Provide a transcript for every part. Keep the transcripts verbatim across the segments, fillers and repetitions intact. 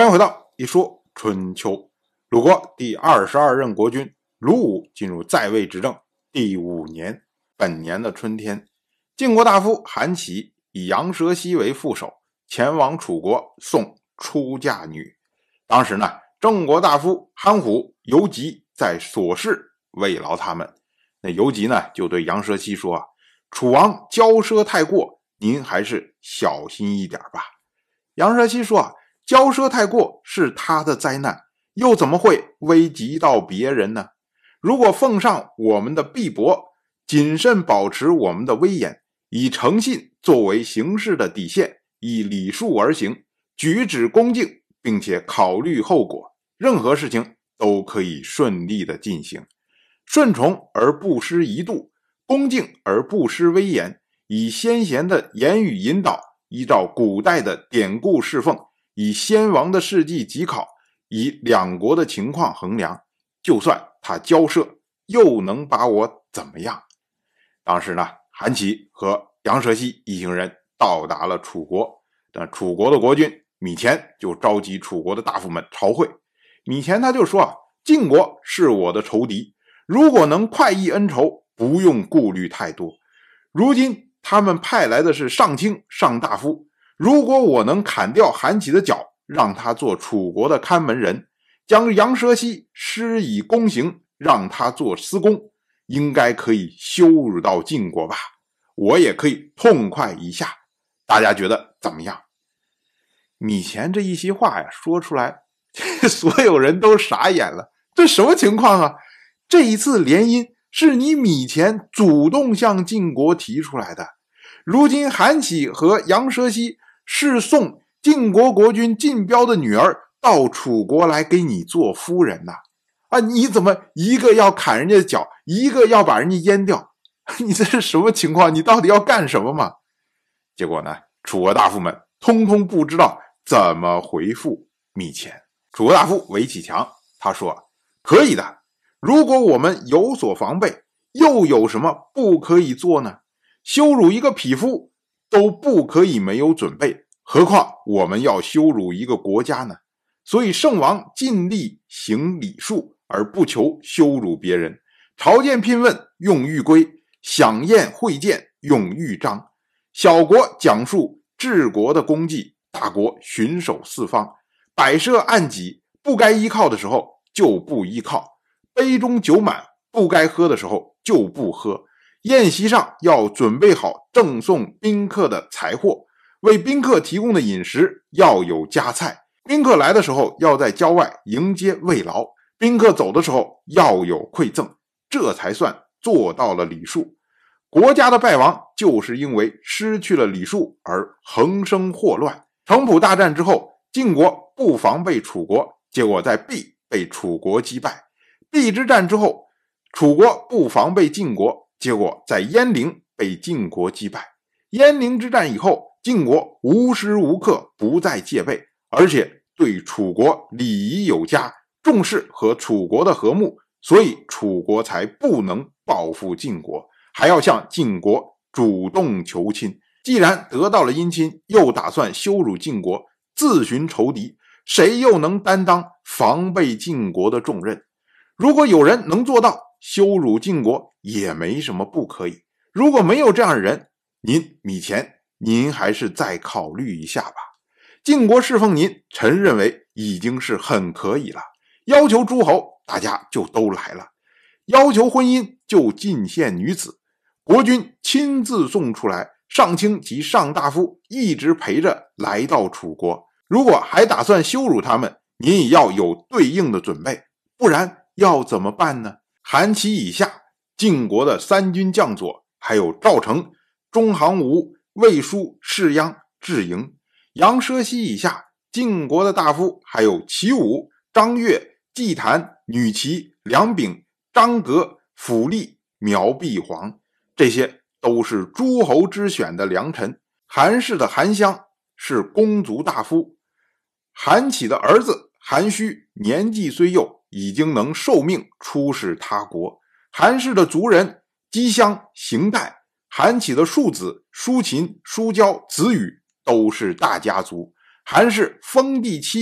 欢迎回到一说春秋。鲁国第二十二任国君鲁武进入在位执政第五年，本年的春天，晋国大夫韩起以杨蛇西为副手，前往楚国送出嫁女。当时呢，郑国大夫韩虎、游吉在所事慰劳他们。那游吉呢，就对杨蛇西说啊，楚王骄奢太过，您还是小心一点吧。杨蛇西说啊，骄奢太过是他的灾难，又怎么会危及到别人呢？如果奉上我们的臂膊，谨慎保持我们的威严，以诚信作为行事的底线，以礼数而行，举止恭敬，并且考虑后果，任何事情都可以顺利的进行。顺从而不失仪度，恭敬而不失威严，以先贤的言语引导，依照古代的典故侍奉，以先王的事迹稽考，以两国的情况衡量，就算他骄奢，又能把我怎么样？当时呢，韩起和杨蛇西一行人到达了楚国，那楚国的国君米虔就召集楚国的大夫们朝会。米虔他就说啊，晋国是我的仇敌，如果能快意恩仇，不用顾虑太多。如今他们派来的是上卿、上大夫，如果我能砍掉韩起的脚，让他做楚国的看门人，将杨蛇西施以宫刑，让他做司工，应该可以羞辱到晋国吧，我也可以痛快一下。大家觉得怎么样？米虔这一席话呀，说出来所有人都傻眼了，这什么情况啊？这一次联姻是你米虔主动向晋国提出来的，如今韩起和杨蛇西是送晋国国君晋彪的女儿到楚国来给你做夫人呐、啊？啊，你怎么一个要砍人家的脚，一个要把人家阉掉？你这是什么情况？你到底要干什么嘛？结果呢，楚国大夫们通通不知道怎么回复米虔。楚国大夫韦启强他说，可以的，如果我们有所防备，又有什么不可以做呢？羞辱一个匹夫都不可以没有准备，何况我们要羞辱一个国家呢？所以圣王尽力行礼数，而不求羞辱别人。朝见聘问用玉规，享宴会见用玉章。小国讲述治国的功绩，大国巡守四方。摆设案己，不该依靠的时候就不依靠，杯中酒满，不该喝的时候就不喝。宴席上要准备好赠送宾客的财货，为宾客提供的饮食要有加菜。宾客来的时候要在郊外迎接慰劳，宾客走的时候要有馈赠，这才算做到了礼数。国家的败亡就是因为失去了礼数而横生祸乱。城濮大战之后，晋国不防备楚国，结果在邲被楚国击败。邲之战之后，楚国不防备晋国，结果在鄢陵被晋国击败。鄢陵之战以后，晋国无时无刻不在戒备，而且对楚国礼仪有加，重视和楚国的和睦，所以楚国才不能报复晋国，还要向晋国主动求亲。既然得到了姻亲，又打算羞辱晋国，自寻仇敌，谁又能担当防备晋国的重任？如果有人能做到，羞辱晋国也没什么不可以。如果没有这样的人，您米虔，您还是再考虑一下吧。晋国侍奉您，臣认为已经是很可以了。要求诸侯，大家就都来了；要求婚姻，就进献女子。国君亲自送出来，上卿及上大夫一直陪着来到楚国。如果还打算羞辱他们，您也要有对应的准备，不然要怎么办呢？韩起以下，晋国的三军将佐，还有赵成、中行吴、魏书、士鞅、智营；杨蛇西以下，晋国的大夫还有齐武、张悦、季谭、女齐、梁炳、张革、府吏、苗碧黄，这些都是诸侯之选的良臣。韩氏的韩襄是公族大夫，韩起的儿子韩须年纪虽幼，已经能受命出使他国。韩氏的族人姬襄、邢代，韩起的庶子叔秦、叔交、子羽都是大家族。韩氏封地七邑，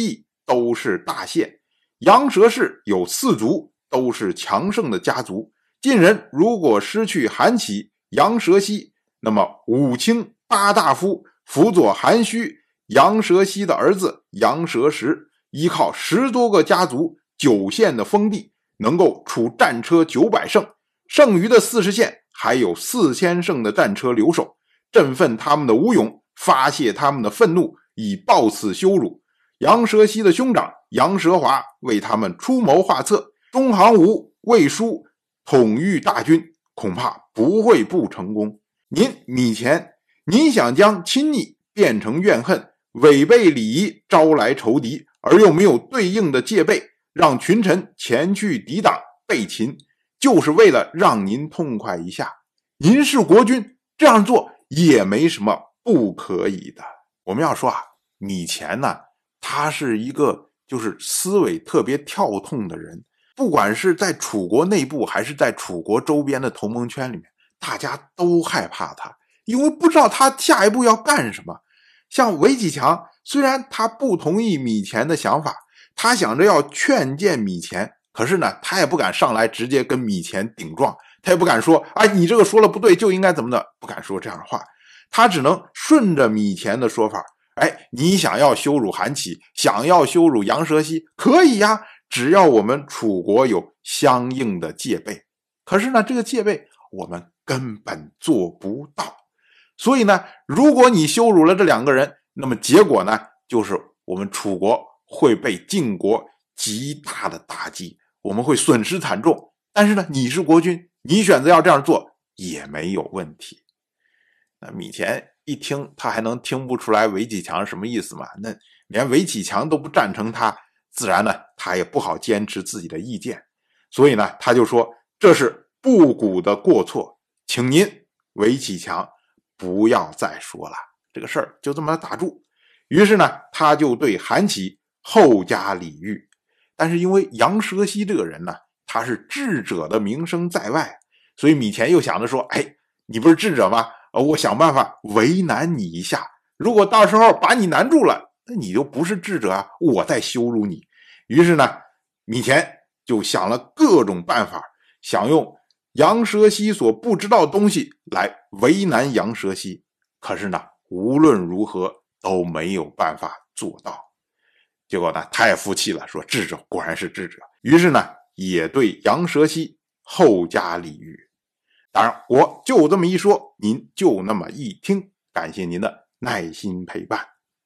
都是大县，羊舌氏有四族，都是强盛的家族。晋人如果失去韩起、杨蛇溪，那么武卿八大夫辅佐韩须、杨蛇溪的儿子杨蛇石，依靠十多个家族九县的封地，能够储战车九百乘，剩余的四十县还有四千乘的战车留守，振奋他们的武勇，发泄他们的愤怒，以报此羞辱。杨蛇溪的兄长杨蛇华为他们出谋划策，中行吴、魏书统御大军，恐怕不会不成功。您米前，您想将亲昵变成怨恨，违背礼仪招来仇敌，而又没有对应的戒备，让群臣前去抵挡被擒，就是为了让您痛快一下。您是国君，这样做也没什么不可以的。我们要说啊，米前呢，他是一个就是思维特别跳痛的人，不管是在楚国内部还是在楚国周边的同盟圈里面，大家都害怕他，因为不知道他下一步要干什么。像韦启强，虽然他不同意米前的想法，他想着要劝谏米前，可是呢，他也不敢上来直接跟米前顶撞，他也不敢说啊，你这个说了不对就应该怎么的，不敢说这样的话，他只能顺着米前的说法，哎，你想要羞辱韩起，想要羞辱杨蛇溪，可以呀，只要我们楚国有相应的戒备。可是呢，这个戒备我们根本做不到。所以呢，如果你羞辱了这两个人，那么结果呢，就是我们楚国会被晋国极大的打击，我们会损失惨重。但是呢，你是国君，你选择要这样做也没有问题。那米前一听，他还能听不出来韦启强什么意思吗？那连韦启强都不赞成他，自然呢，他也不好坚持自己的意见。所以呢，他就说这是布谷的过错，请您韦启强不要再说了，这个事儿就这么打住。于是呢，他就对韩起厚加礼遇。但是因为杨蛇溪这个人呢，他是智者的名声在外，所以米前又想着说，哎，你不是智者吗？我想办法为难你一下，如果到时候把你难住了，那你就不是智者啊，我再羞辱你。于是呢，米前就想了各种办法，想用杨蛇溪所不知道的东西来为难杨蛇溪，可是呢，无论如何都没有办法做到。结果呢，他也服气了，说智者果然是智者，于是呢，也对杨蛇溪厚加礼遇。当然，我就这么一说，您就那么一听，感谢您的耐心陪伴。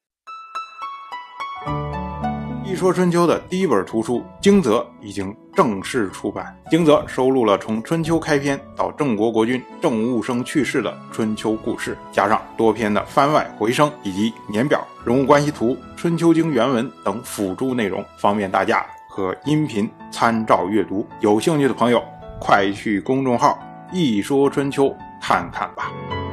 一说春秋的第一本图书《惊泽》已经正式出版。《惊泽》收录了从春秋开篇到郑国国君郑务生去世的春秋故事，加上多篇的番外回声以及年表、人物关系图、春秋经原文等辅助内容，方便大家和音频参照阅读。有兴趣的朋友，快去公众号一说春秋看看吧。